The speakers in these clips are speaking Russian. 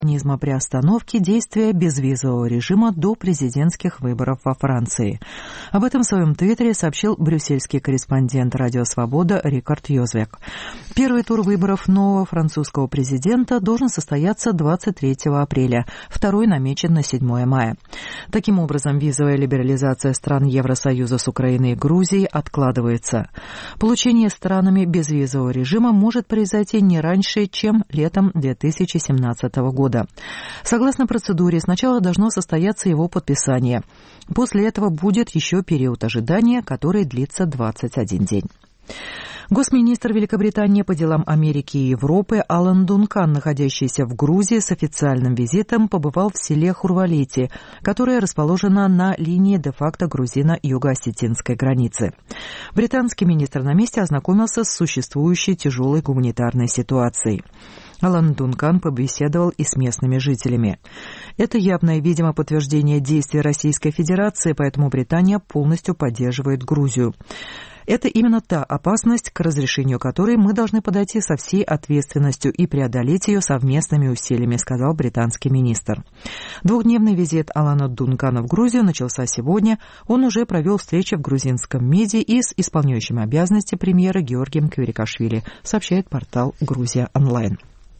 механизма приостановки действия безвизового режима до президентских выборов во Франции. Об этом в своем твиттере сообщил брюссельский корреспондент «Радио Свобода» Рикард Йозвек. Первый тур выборов нового французского президента должен состояться 23 апреля, второй намечен на 7 мая. Таким образом, визовая либерализация стран Евросоюза с Украиной и Грузией откладывается. Получение странами безвизового режима может произойти не раньше, чем летом 2017 года. Согласно процедуре, сначала должно состояться его подписание. После этого будет еще период ожидания, который длится 21 день. Госминистр Великобритании по делам Америки и Европы Алан Дункан, находящийся в Грузии с официальным визитом, побывал в селе Хурвалити, которое расположено на линии де-факто грузино-юго-осетинской границы. Британский министр на месте ознакомился с существующей тяжелой гуманитарной ситуацией. Алан Дункан побеседовал и с местными жителями. Это явное, видимо, подтверждение действий Российской Федерации, поэтому Британия полностью поддерживает Грузию. Это именно та опасность, к разрешению которой мы должны подойти со всей ответственностью и преодолеть ее совместными усилиями, сказал британский министр. Двухдневный визит Алана Дункана в Грузию начался сегодня. Он уже провел встречи в грузинском МИДе и с исполняющим обязанности премьера Георгием Квирикашвили, сообщает портал «Грузия онлайн».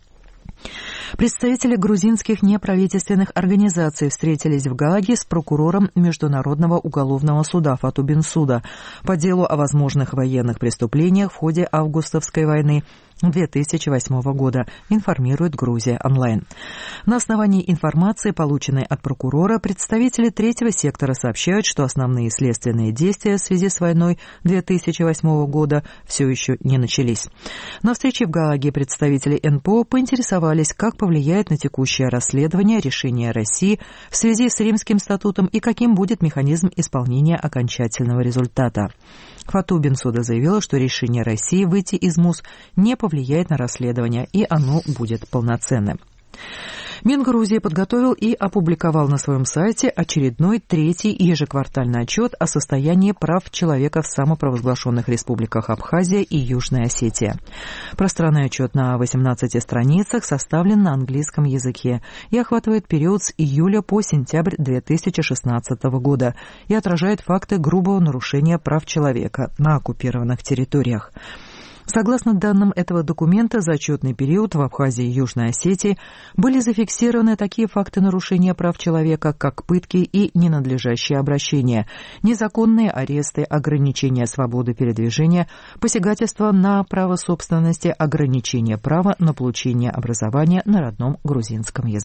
Представители грузинских неправительственных организаций встретились в Гааге с прокурором Международного уголовного суда Фату Бенсуда по делу о возможных военных преступлениях в ходе августовской войны 2008 года, информирует Грузия онлайн. На основании информации, полученной от прокурора, представители третьего сектора сообщают, что основные следственные действия в связи с войной 2008 года все еще не начались. На встрече в Гааге представители НПО поинтересовались, как повлияет на текущее расследование решение России в связи с Римским статутом и каким будет механизм исполнения окончательного результата. Фату Бенсуда заявила, что решение России выйти из МУС не повлияет на расследование, и оно будет полноценным. Мингрузии подготовил и опубликовал на своем сайте очередной третий ежеквартальный отчет о состоянии прав человека в самопровозглашенных республиках Абхазия и Южная Осетия. Пространный отчет на 18 страницах составлен на английском языке и охватывает период с июля по сентябрь 2016 года и отражает факты грубого нарушения прав человека на оккупированных территориях. Согласно данным этого документа, за отчетный период в Абхазии и Южной Осетии были зафиксированы такие факты нарушения прав человека, как пытки и ненадлежащее обращение, незаконные аресты, ограничения свободы передвижения, посягательство на право собственности, ограничение права на получение образования на родном грузинском языке.